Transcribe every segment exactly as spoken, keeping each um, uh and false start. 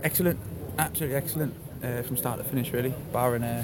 Excellent, absolutely excellent uh, from start to finish, really, barring a,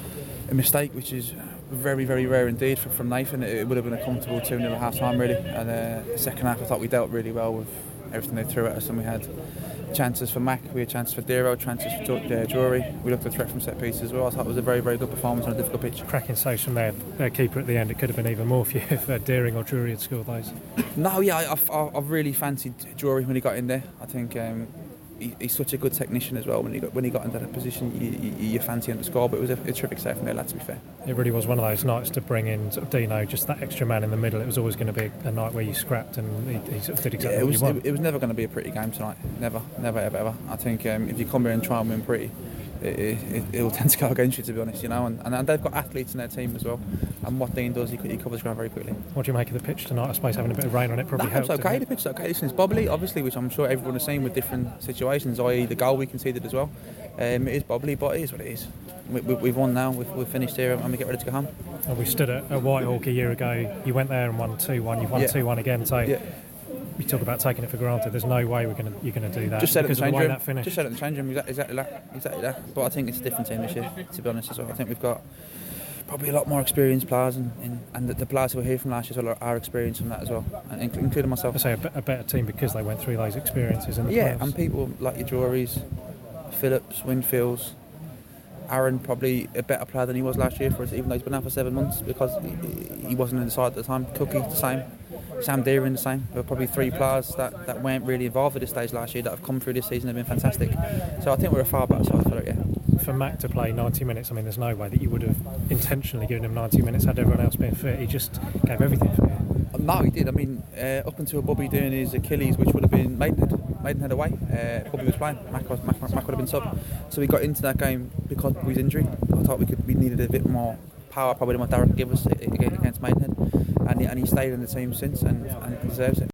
a mistake, which is very, very rare indeed from, from Nathan. It, it would have been a comfortable two nil at half time, really. And uh, the second half, I thought we dealt really well with everything they threw at us, and we had chances for Mac, we had chances for Dero, chances for uh, Drury. We looked at threat from set pieces as well. I thought it was a very, very good performance on a difficult pitch. Cracking saves from their, their keeper at the end. It could have been even more for you if uh, Deering or Drury had scored those. No, yeah, I, I, I really fancied Drury when he got in there. I think um, he, he's such a good technician as well. When he got when he got into that position, you, you, you fancy him to score. But it was a, a terrific save from there, lad, to be fair. It really was one of those nights to bring in sort of Dino, just that extra man in the middle. It was always going to be a night where you scrapped, and he, he sort of did exactly yeah, it was, what you want. It, it was never going to be a pretty game tonight. Never, never, ever, ever. I think um, if you come here and try and win pretty, it, it, it will tend to go against you, to be honest. You know, and, and they've got athletes in their team as well. And what Dean does, he, he covers ground very quickly. What do you make of the pitch tonight? I suppose having a bit of rain on it probably no, helped. It's okay. The pitch is okay. Listen, it's bobbly, obviously, which I'm sure everyone has seen with different situations. that is, the goal we conceded as well. Um, it is bobbly, but it is what it is. We, we, we've won now. We've, we've finished here, and we get ready to go home. And we stood at, at Whitehawk a year ago. You went there and won two one. You've won yeah. two one again. So. Yeah. We talk about taking it for granted. There's no way we're going to you're going to do that. Just said it in the change room. That Just said it in the change room. Exactly, exactly that. Exactly that. But I think it's a different team this year, to be honest as well. I think we've got probably a lot more experienced players, and, and, and the, the players who were here from last year as well are experienced from that as well, and including myself. I say a, a better team because they went through those experiences in the yeah, playoffs. And people like your Drury's, Phillips, Winfields. Aaron probably a better player than he was last year for us, even though he's been out for seven months because he, he wasn't in the side at the time. Cookie the same, Sam Deering the same. There were probably three players that, that weren't really involved at this stage last year that have come through this season and have been fantastic. So I think we're a far better side for it, yeah. For Mac to play ninety minutes, I mean, there's no way that you would have intentionally given him ninety minutes had everyone else been fit. He just gave everything for you. No, he did. I mean, uh, up until Bobby doing his Achilles, which would have been Maidenhead, Maidenhead away, uh, Bobby was playing. Mac, was, Mac, Mac would have been sub. So we got into that game because of Bobby's injury. I thought we could we needed a bit more power, probably than what Darren could give us against Maidenhead, and he, and he stayed in the team since and, and deserves it.